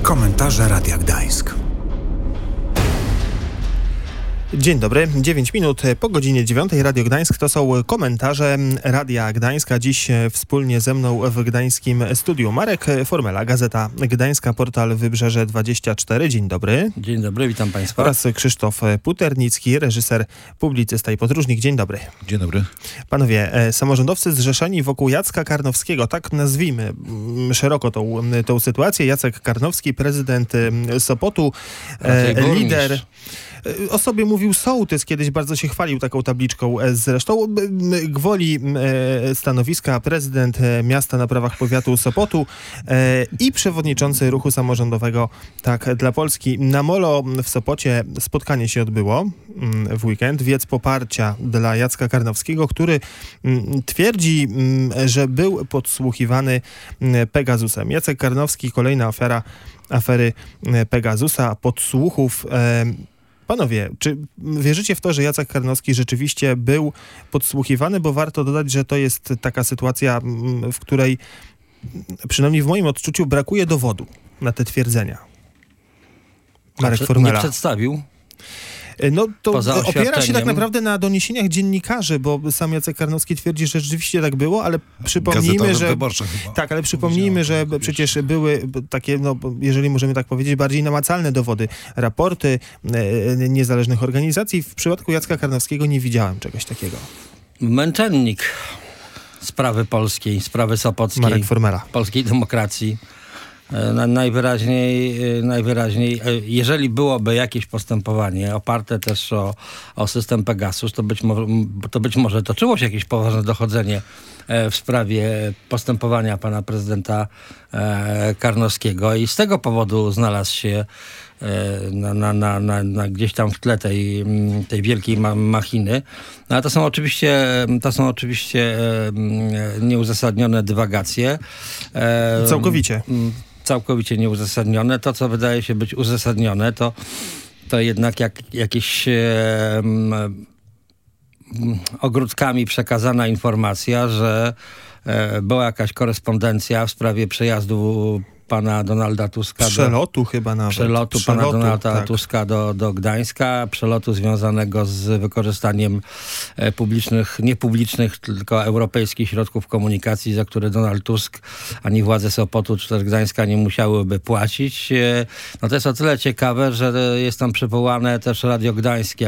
Komentarze Radia Gdańsk. Dzień dobry, 9 minut po godzinie 9. Radio Gdańsk to są komentarze Radia Gdańska. Dziś wspólnie ze mną w gdańskim studiu Marek Formela, Gazeta Gdańska, portal Wybrzeże 24. Dzień dobry. Dzień dobry, witam Państwa. Oraz Krzysztof Puternicki, reżyser, publicysta i podróżnik. Dzień dobry. Dzień dobry. Panowie, samorządowcy zrzeszeni wokół Jacka Karnowskiego, tak nazwijmy szeroko tą sytuację. Jacek Karnowski, prezydent Sopotu, lider... O sobie mówił sołtys, kiedyś bardzo się chwalił taką tabliczką zresztą. Gwoli stanowiska prezydent miasta na prawach powiatu Sopotu i przewodniczący ruchu samorządowego Tak dla Polski. Na Molo w Sopocie spotkanie się odbyło w weekend. Wiec poparcia dla Jacka Karnowskiego, który twierdzi, że był podsłuchiwany Pegasusem. Jacek Karnowski, kolejna ofiara afery Pegasusa, podsłuchów. Panowie, czy wierzycie w to, że Jacek Karnowski rzeczywiście był podsłuchiwany? Bo warto dodać, że to jest taka sytuacja, w której przynajmniej w moim odczuciu brakuje dowodu na te twierdzenia. Marek Formela. Nie przedstawił? No to opiera się tak naprawdę na doniesieniach dziennikarzy, bo sam Jacek Karnowski twierdzi, że rzeczywiście tak było, ale przypomnijmy, że... Tak, ale przypomnijmy, że przecież były takie, no jeżeli możemy tak powiedzieć, bardziej namacalne dowody, raporty niezależnych organizacji. W przypadku Jacka Karnowskiego nie widziałem czegoś takiego. Męczennik sprawy polskiej, sprawy sopockiej, Marek Formela. Polskiej demokracji. Najwyraźniej, jeżeli byłoby jakieś postępowanie oparte też o system Pegasus, to być może toczyło się jakieś poważne dochodzenie w sprawie postępowania pana prezydenta Karnowskiego i z tego powodu znalazł się gdzieś tam w tle tej wielkiej machiny. No, ale to są oczywiście nieuzasadnione dywagacje. Całkowicie nieuzasadnione. To, co wydaje się być uzasadnione, to jednak jakieś ogródkami przekazana informacja, że była jakaś korespondencja w sprawie przejazdu pana Donalda Tuska. Przelotu chyba nawet. Przelotu pana Donalda Tuska do Gdańska. Przelotu związanego z wykorzystaniem niepublicznych, tylko europejskich środków komunikacji, za które Donald Tusk ani władze Sopotu czy też Gdańska nie musiałyby płacić. No to jest o tyle ciekawe, że jest tam przywołane też Radio Gdańsk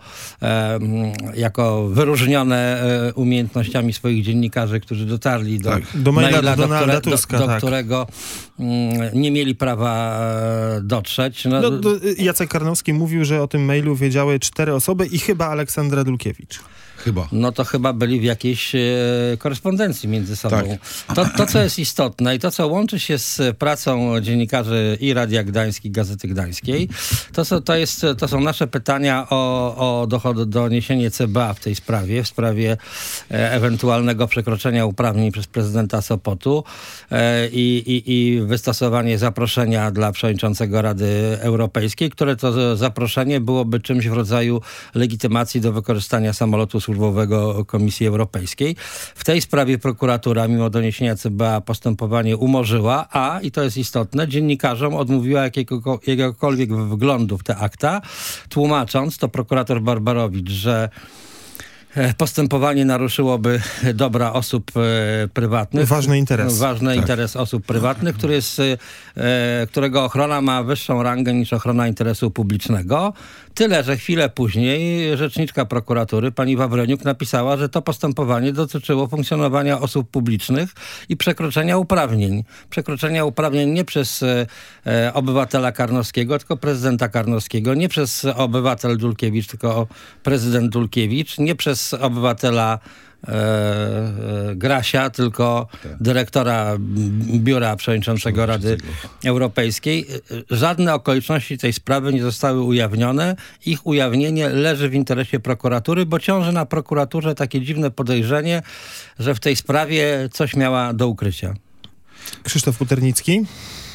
jako wyróżnione umiejętnościami swoich dziennikarzy, którzy dotarli do maila, do którego nie mieli prawa dotrzeć. Jacek Karnowski mówił, że o tym mailu wiedziały 4 osoby i chyba Aleksandra Dulkiewicz. No to chyba byli w jakiejś korespondencji między sobą. Tak. To, co jest istotne i to, co łączy się z pracą dziennikarzy i Radia Gdańsk, i Gazety Gdańskiej, to są nasze pytania o doniesienie CBA w tej sprawie, w sprawie ewentualnego przekroczenia uprawnień przez prezydenta Sopotu i wystosowanie zaproszenia dla przewodniczącego Rady Europejskiej, które to zaproszenie byłoby czymś w rodzaju legitymacji do wykorzystania samolotu służbowego Komisji Europejskiej. W tej sprawie prokuratura, mimo doniesienia CBA, postępowanie umorzyła, i to jest istotne, dziennikarzom odmówiła jakiegokolwiek wglądu w te akta, tłumacząc, to prokurator Barbarowicz, że postępowanie naruszyłoby dobra osób prywatnych. Ważny interes osób prywatnych, którego ochrona ma wyższą rangę niż ochrona interesu publicznego. Tyle, że chwilę później rzeczniczka prokuratury, pani Wawreniuk, napisała, że to postępowanie dotyczyło funkcjonowania osób publicznych i przekroczenia uprawnień. Przekroczenia uprawnień nie przez obywatela Karnowskiego, tylko prezydenta Karnowskiego, nie przez obywatel Dulkiewicz, tylko prezydent Dulkiewicz, nie przez obywatela Grasia, tylko dyrektora Biura Przewodniczącego Rady Europejskiej. Żadne okoliczności tej sprawy nie zostały ujawnione. Ich ujawnienie leży w interesie prokuratury, bo ciąży na prokuraturze takie dziwne podejrzenie, że w tej sprawie coś miała do ukrycia. Krzysztof Puternicki.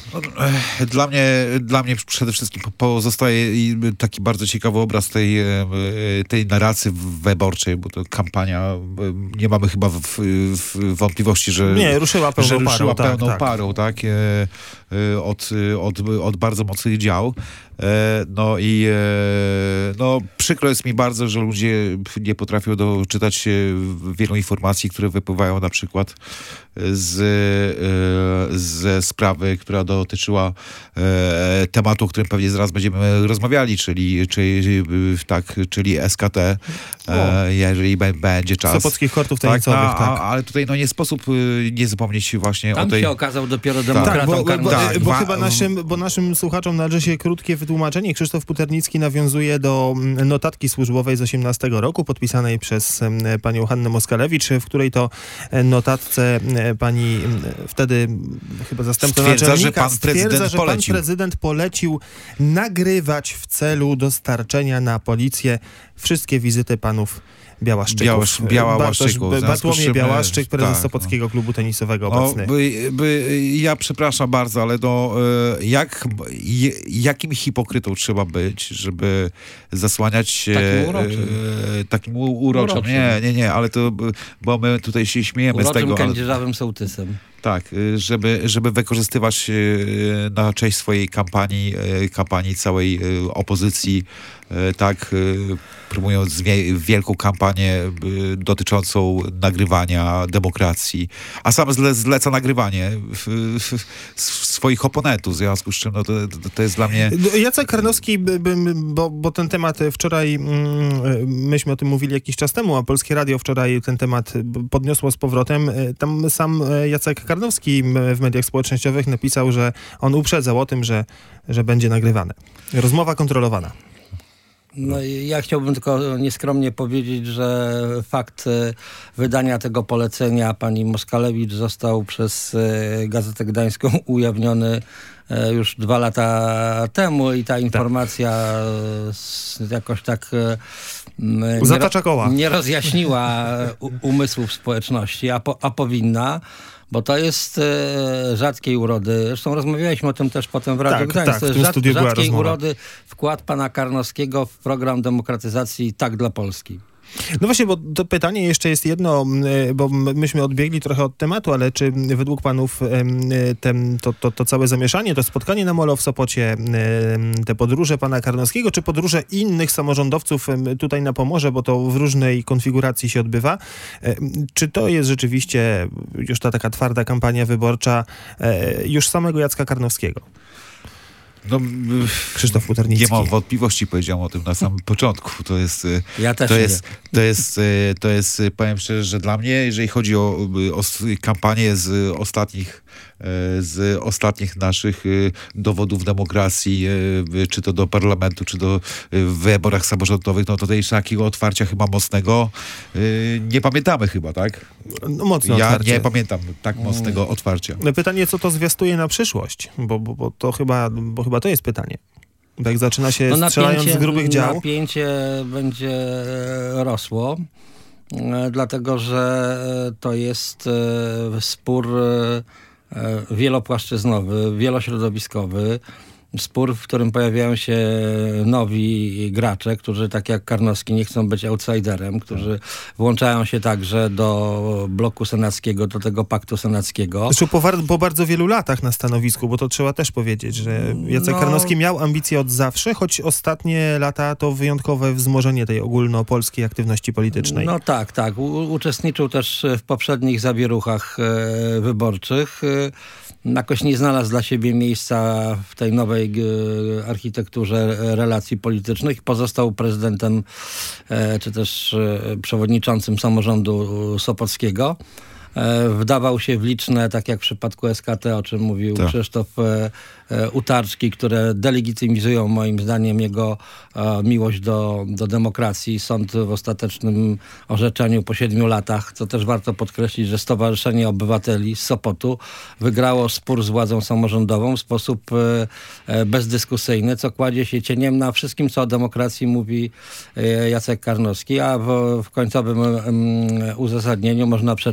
Dla mnie przede wszystkim pozostaje taki bardzo ciekawy obraz tej narracji wyborczej, bo to kampania, nie mamy chyba wątpliwości, że ruszyła pełną parą, tak? Od bardzo mocnych dział. No i przykro jest mi bardzo, że ludzie nie potrafią doczytać wielu informacji, które wypływają na przykład ze sprawy, która dotyczyła tematu, o którym pewnie zaraz będziemy rozmawiali, czyli SKT, jeżeli będzie czas. Sopockich kortów tenisowych, tak. Ale tutaj nie sposób nie zapomnieć właśnie tam o tej... się okazał dopiero demokratą Karnowskim. Bo chyba naszym słuchaczom należy się krótkie wytłumaczenie. Krzysztof Puternicki nawiązuje do notatki służbowej z 18 roku, podpisanej przez panią Hannę Moskalewicz, w której to notatce pani wtedy chyba zastępca naczelnika stwierdza, że pan prezydent polecił nagrywać w celu dostarczenia na policję wszystkie wizyty panów Białaszczyków. Bartłomiej Białaszczyk, prezes Sopockiego Klubu Tenisowego obecny. Ja przepraszam bardzo, ale jakim hipokrytą trzeba być, żeby zasłaniać się takim uroczym. Nie, ale to, bo my tutaj się śmiejemy z tego. Kędzierzawym sołtysem. Tak, żeby wykorzystywać na cześć swojej kampanii całej opozycji, tak, promując wielką kampanię dotyczącą nagrywania demokracji, a sam zleca nagrywanie swoich oponentów, w związku z czym to jest dla mnie... Jacek Karnowski, bo ten temat wczoraj, myśmy o tym mówili jakiś czas temu, a Polskie Radio wczoraj ten temat podniosło z powrotem. Tam sam Jacek Karnowski w mediach społecznościowych napisał, że on uprzedzał o tym, że będzie nagrywane. Rozmowa kontrolowana. No, ja chciałbym tylko nieskromnie powiedzieć, że fakt wydania tego polecenia pani Moskalewicz został przez Gazetę Gdańską ujawniony już 2 lata temu i ta informacja jakoś tak nie rozjaśniła umysłów społeczności, a powinna. Bo to jest rzadkiej urody. Zresztą rozmawialiśmy o tym też potem w Radiu Gdańsk. To jest rzadkiej urody wkład pana Karnowskiego w program demokratyzacji Tak dla Polski. No właśnie, bo to pytanie jeszcze jest jedno, bo myśmy odbiegli trochę od tematu, ale czy według panów to całe zamieszanie, to spotkanie na Molo w Sopocie, te podróże pana Karnowskiego, czy podróże innych samorządowców tutaj na Pomorze, bo to w różnej konfiguracji się odbywa, czy to jest rzeczywiście już ta taka twarda kampania wyborcza już samego Jacka Karnowskiego? No, Krzysztof Puternicki. Nie mam wątpliwości, powiedziałem o tym na samym początku. To jest, powiem szczerze, że dla mnie, jeżeli chodzi o kampanię z ostatnich naszych dowodów demokracji, czy to do parlamentu, czy do w wyborach samorządowych, no tutaj jeszcze takiego otwarcia chyba mocnego nie pamiętamy chyba, tak? No, mocno otwarcie. Nie pamiętam tak mocnego otwarcia. Pytanie, co to zwiastuje na przyszłość? Bo to chyba to jest pytanie. Bo jak zaczyna się strzelając z grubych dział... Napięcie będzie rosło, dlatego że to jest spór wielopłaszczyznowy, wielośrodowiskowy. Spór, w którym pojawiają się nowi gracze, którzy tak jak Karnowski nie chcą być outsiderem, którzy włączają się także do bloku senackiego, do tego paktu senackiego. Zresztą po bardzo wielu latach na stanowisku, bo to trzeba też powiedzieć, że Jacek Karnowski miał ambicje od zawsze, choć ostatnie lata to wyjątkowe wzmożenie tej ogólnopolskiej aktywności politycznej. No tak. Uczestniczył też w poprzednich zawieruchach wyborczych. Jakoś nie znalazł dla siebie miejsca w tej nowej architekturze relacji politycznych. Pozostał prezydentem czy też przewodniczącym samorządu sopockiego. Wdawał się w liczne, tak jak w przypadku SKT, o czym mówił Krzysztof, utarczki, które delegitymizują moim zdaniem jego miłość do demokracji. Sąd w ostatecznym orzeczeniu po 7 latach, co też warto podkreślić, że Stowarzyszenie Obywateli z Sopotu wygrało spór z władzą samorządową w sposób bezdyskusyjny, co kładzie się cieniem na wszystkim, co o demokracji mówi Jacek Karnowski, a w końcowym uzasadnieniu można przeczytać, że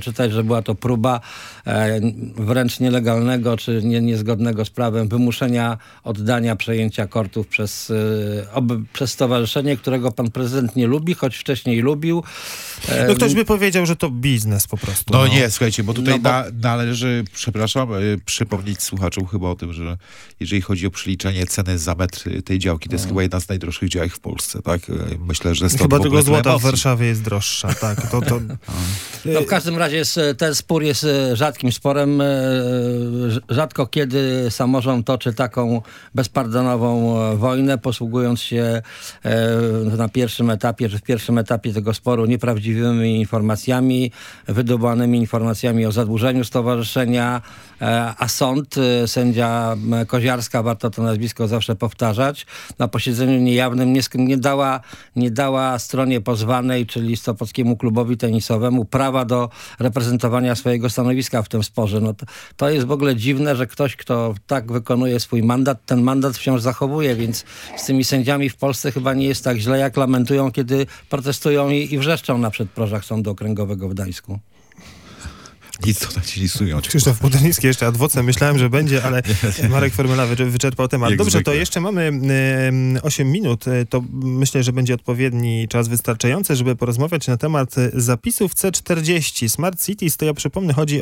była to próba wręcz nielegalnego czy niezgodnego z prawem wymuszenia oddania przejęcia Kortów przez stowarzyszenie, którego pan prezydent nie lubi, choć wcześniej lubił. No ktoś by powiedział, że to biznes po prostu. No nie, słuchajcie, bo tutaj należy, przepraszam, przypomnieć słuchaczom chyba o tym, że jeżeli chodzi o przeliczenie ceny za metr tej działki, to jest chyba jedna z najdroższych działek w Polsce, tak? Myślę, że stąd chyba w tego ogóle złota w Warszawie jest droższa, tak. No w każdym razie ten spór jest rzadkim sporem. Rzadko kiedy samorząd toczy taką bezpardonową wojnę, posługując się w pierwszym etapie tego sporu nieprawdziwymi informacjami, wydobywanymi informacjami o zadłużeniu stowarzyszenia, a sąd, sędzia Koziarska, warto to nazwisko zawsze powtarzać, na posiedzeniu niejawnym nie dała stronie pozwanej, czyli Sopockiemu Klubowi Tenisowemu, prawa do reprezentowania swojego stanowiska w tym sporze. No to jest w ogóle dziwne, że ktoś, kto tak wykonuje swój mandat, ten mandat wciąż zachowuje, więc z tymi sędziami w Polsce chyba nie jest tak źle, jak lamentują, kiedy protestują i wrzeszczą na przedprożach Sądu Okręgowego w Gdańsku. Nic to ci lisują. Krzysztof Podolnicki jeszcze ad vocem. Myślałem, że będzie, ale Marek Formela wyczerpał temat. Jak Dobrze, zwykle. to jeszcze mamy 8 minut. To myślę, że będzie odpowiedni czas wystarczający, żeby porozmawiać na temat zapisów C40 Smart Cities. To ja przypomnę, chodzi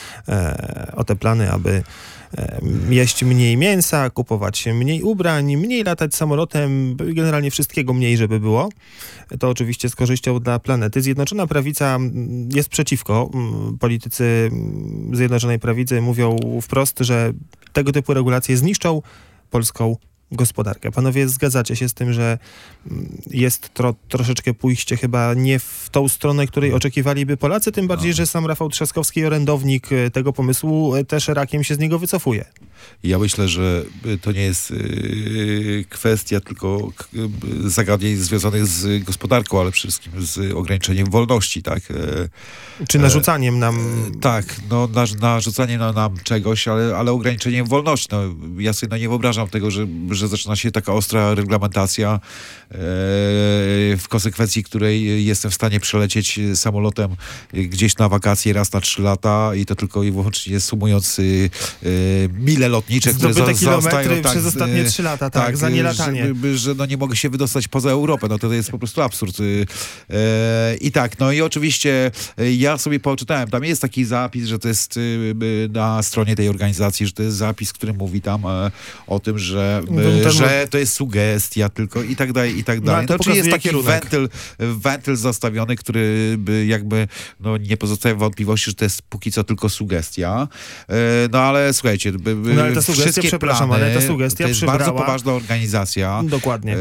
o te plany, aby jeść mniej mięsa, kupować mniej ubrań, mniej latać samolotem, generalnie wszystkiego mniej, żeby było. To oczywiście z korzyścią dla planety. Zjednoczona Prawica jest przeciwko. Politycy Zjednoczonej Prawicy mówią wprost, że tego typu regulacje zniszczą polską gospodarkę. Panowie, zgadzacie się z tym, że jest troszeczkę pójście chyba nie w tą stronę, której oczekiwaliby Polacy, tym bardziej, że sam Rafał Trzaskowski, orędownik tego pomysłu, też rakiem się z niego wycofuje. Ja myślę, że to nie jest kwestia tylko zagadnień związanych z gospodarką, ale przede wszystkim z ograniczeniem wolności, tak? Czy narzucaniem nam... Tak, no narzucaniem nam czegoś, ale ograniczeniem wolności. No, ja sobie nie wyobrażam tego, że zaczyna się taka ostra reglamentacja, w konsekwencji której jestem w stanie przelecieć samolotem gdzieś na wakacje raz na 3 lata i to tylko i wyłącznie sumując mile lotnicze, które kilometry przez ostatnie 3 lata, tak, za nielatanie. Że nie mogę się wydostać poza Europę. No to jest po prostu absurd. I tak, no i oczywiście ja sobie poczytałem, tam jest taki zapis, że to jest na stronie tej organizacji, że to jest zapis, który mówi tam o tym, że to jest sugestia tylko i tak dalej, i tak dalej. No, czyli jest taki kierunek. wentyl zastawiony, który by jakby nie pozostawia wątpliwości, że to jest póki co tylko sugestia. No ale słuchajcie, ale ta sugestia, wszystkie plany, ale ta sugestia to jest przybrała... bardzo poważna organizacja. Dokładnie.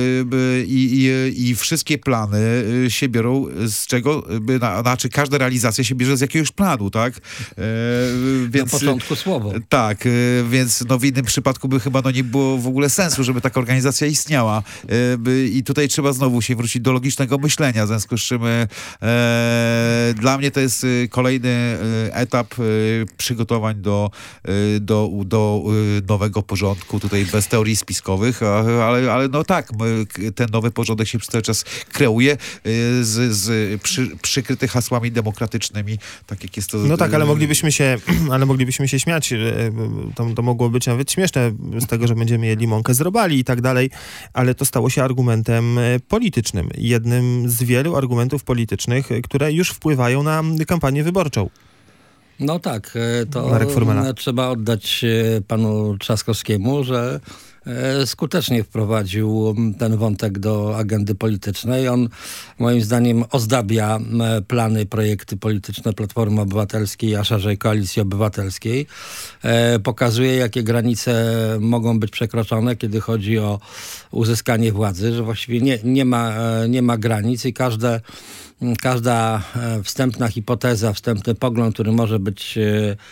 I wszystkie plany się biorą z czego? Znaczy każda realizacja się bierze z jakiegoś planu, tak? Więc, na początku słowo. Tak, więc w innym przypadku by chyba nie było w ogóle sensu, żeby taka organizacja istniała. I tutaj trzeba znowu się wrócić do logicznego myślenia, w związku z czym dla mnie to jest kolejny etap przygotowań do nowego porządku, tutaj bez teorii spiskowych, ale no tak, ten nowy porządek się przez cały czas kreuje przykryty hasłami demokratycznymi, tak jak jest to... No tak, ale moglibyśmy się śmiać, to mogło być nawet śmieszne z tego, że będziemy jedli mąkę z robali i tak dalej, ale to stało się argumentem politycznym. Jednym z wielu argumentów politycznych, które już wpływają na kampanię wyborczą. No tak, to Marek Formela. Trzeba oddać panu Trzaskowskiemu, że skutecznie wprowadził ten wątek do agendy politycznej. On moim zdaniem ozdabia plany, projekty polityczne Platformy Obywatelskiej, a szerzej Koalicji Obywatelskiej. Pokazuje, jakie granice mogą być przekroczone, kiedy chodzi o uzyskanie władzy, że właściwie nie ma granic i każda wstępna hipoteza, wstępny pogląd, który może być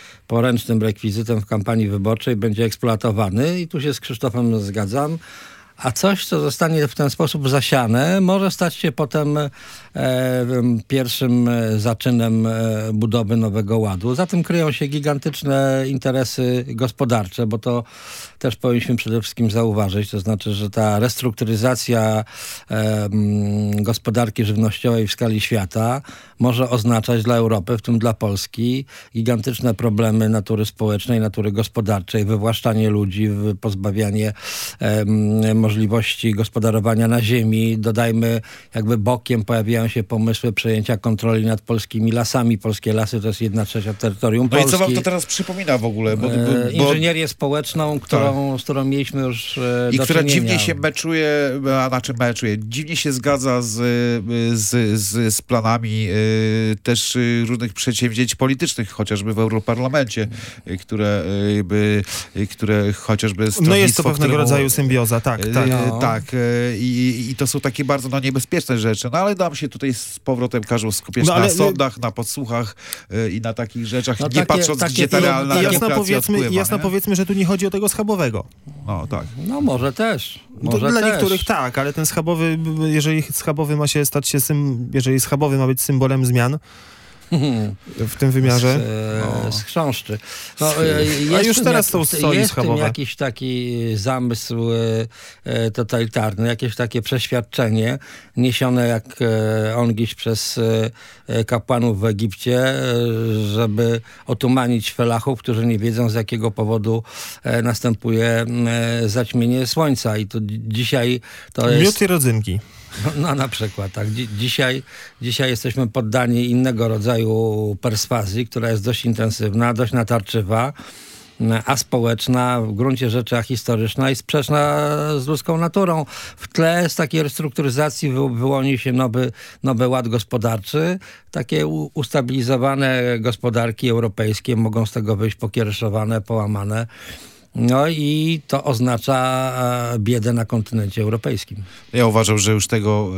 poręcznym rekwizytem w kampanii wyborczej, będzie eksploatowany i tu się z Krzysztofem zgadzam. A coś, co zostanie w ten sposób zasiane, może stać się potem pierwszym zaczynem budowy Nowego Ładu. Za tym kryją się gigantyczne interesy gospodarcze, bo to też powinniśmy przede wszystkim zauważyć. To znaczy, że ta restrukturyzacja gospodarki żywnościowej w skali świata może oznaczać dla Europy, w tym dla Polski, gigantyczne problemy natury społecznej, natury gospodarczej, wywłaszczanie ludzi, pozbawianie możliwości gospodarowania na ziemi. Dodajmy, jakby bokiem pojawiają się pomysły przejęcia kontroli nad polskimi lasami. Polskie lasy to jest 1/3 terytorium Polski. No i co wam to teraz przypomina w ogóle? Bo inżynierię społeczną, z którą mieliśmy już i do która czynienia. dziwnie się dziwnie się zgadza z planami też różnych przedsięwzięć politycznych, chociażby w Europarlamencie, które chociażby no jest to pewnego rodzaju symbioza, tak. Tak. I to są takie bardzo niebezpieczne rzeczy, no ale nam się tutaj z powrotem każą skupiać na sądach, na podsłuchach i na takich rzeczach, nie patrząc, gdzie ta realna demokracja odpływa. Jasno powiedzmy, że tu nie chodzi o tego schabowego. No tak. No może też. Dla niektórych tak, ale ten schabowy, jeżeli schabowy ma się stać się jeżeli schabowy ma być symbolem zmian w tym wymiarze. Z chrząszczy. No, a już teraz są soli schabowe. Jest jakiś taki zamysł totalitarny, jakieś takie przeświadczenie niesione jak ongiś przez kapłanów w Egipcie, żeby otumanić felachów, którzy nie wiedzą, z jakiego powodu następuje zaćmienie słońca. I to dzisiaj to jest... Miód i rodzynki. No na przykład, tak. Dzisiaj jesteśmy poddani innego rodzaju perswazji, która jest dość intensywna, dość natarczywa, aspołeczna, w gruncie rzeczy ahistoryczna i sprzeczna z ludzką naturą. W tle z takiej restrukturyzacji wyłoni się nowy ład gospodarczy. Takie ustabilizowane gospodarki europejskie mogą z tego wyjść pokiereszowane, połamane. No i to oznacza biedę na kontynencie europejskim. Ja uważam, że już tego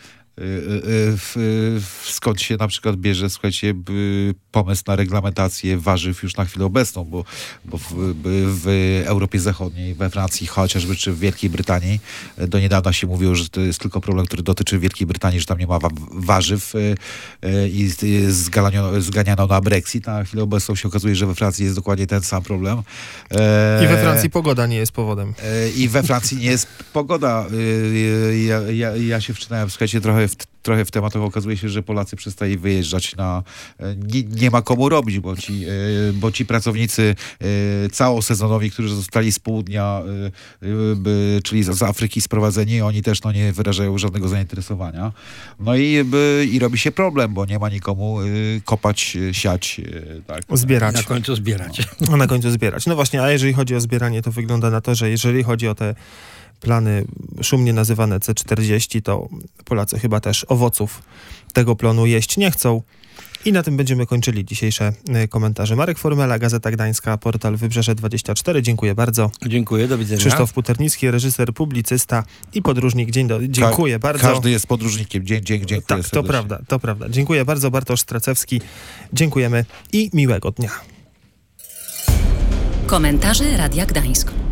skąd się na przykład bierze, słuchajcie, pomysł na reglamentację warzyw już na chwilę obecną, bo w Europie Zachodniej, we Francji chociażby, czy w Wielkiej Brytanii do niedawna się mówiło, że to jest tylko problem, który dotyczy Wielkiej Brytanii, że tam nie ma warzyw i zganiano na Brexit. Na chwilę obecną się okazuje, że we Francji jest dokładnie ten sam problem. I we Francji pogoda nie jest powodem. I we Francji nie jest pogoda. Ja się wczytałem, słuchajcie, trochę w temat, okazuje się, że Polacy przestali wyjeżdżać nie ma komu robić, bo ci pracownicy całosezonowi, którzy zostali z południa, czyli z Afryki sprowadzeni, oni też nie wyrażają żadnego zainteresowania. No i robi się problem, bo nie ma nikomu kopać, siać. Tak. Zbierać. Na końcu zbierać. Na końcu zbierać. No właśnie, a jeżeli chodzi o zbieranie, to wygląda na to, że jeżeli chodzi o te plany szumnie nazywane C40, to Polacy chyba też owoców tego planu jeść nie chcą. I na tym będziemy kończyli dzisiejsze komentarze. Marek Formela, Gazeta Gdańska, portal Wybrzeże24. Dziękuję bardzo. Dziękuję, do widzenia. Krzysztof Puternicki, reżyser, publicysta i podróżnik. Dziękuję bardzo. Każdy jest podróżnikiem. Dziękuję tak, to prawda. Dziękuję bardzo. Bartosz Stracewski. Dziękujemy i miłego dnia. Komentarze Radia Gdańsk.